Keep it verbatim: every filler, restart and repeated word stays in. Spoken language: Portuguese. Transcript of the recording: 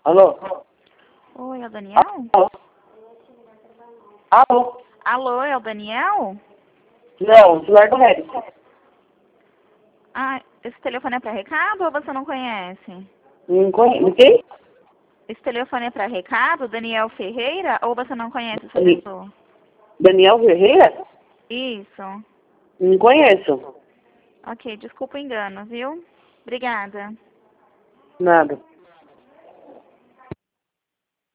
Alô? Oi, é o Daniel? Alô? Alô? Alô, é o Daniel? Não, o celular do Regis. Ah, esse telefone é para recado ou você não conhece? Não conhece. Quem? Esse telefone é para recado, Daniel Ferreira, ou você não conhece essa Dani- pessoa? Daniel Ferreira? Isso. Não conheço. Ok, desculpa o engano, viu? Obrigada. Nada.